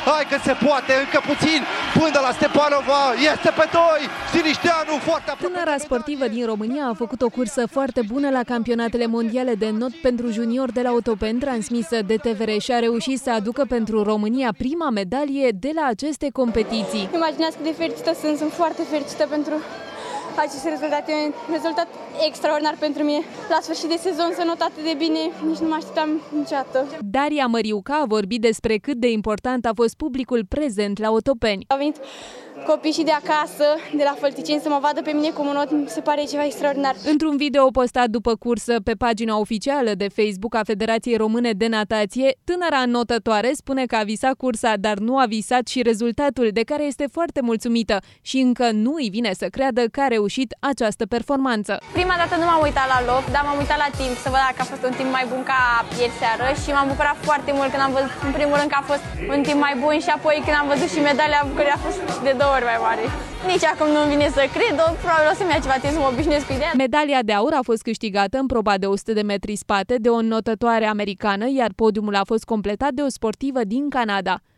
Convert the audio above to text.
Hai că se poate, încă puțin, până la Stepanova, este pe 2, Silișteanu foarte aproape. Tânăra sportivă din România a făcut o cursă foarte bună la campionatele mondiale de not pentru junior de la Otopen, transmisă de TVR, și a reușit să aducă pentru România prima medalie de la aceste competiții. Imaginați cât de fericită sunt foarte fericită pentru acest rezultat. E un rezultat extraordinar pentru mine. La sfârșit de sezon să not atât de bine, nici nu mă așteptam niciodată. Daria Măriuca a vorbit despre cât de important a fost publicul prezent la Otopeni. Au venit copii și de acasă, de la Fălticeni, să mă vadă pe mine cum not, mi se pare ceva extraordinar. Într-un video postat după cursă pe pagina oficială de Facebook a Federației Române de Natație, tânăra notătoare spune că a visat cursa, dar nu a visat și rezultatul, de care este foarte mulțumită și încă nu îi vine să creadă că a reușit această performanță. Prima dată nu m-am uitat la loc, dar m-am uitat la timp să văd dacă a fost un timp mai bun ca ieri seară și m-am bucurat foarte mult când am văzut, în primul rând, că a fost un timp mai bun și apoi când am văzut și medalia, bucuria a fost de 2 ori mai mare. Nici acum nu-mi vine să cred, probabil o să-mi ia ceva timp să mă obișnuiesc cu ideea. Medalia de aur a fost câștigată în proba de 100 de metri spate de o notătoare americană, iar podiumul a fost completat de o sportivă din Canada.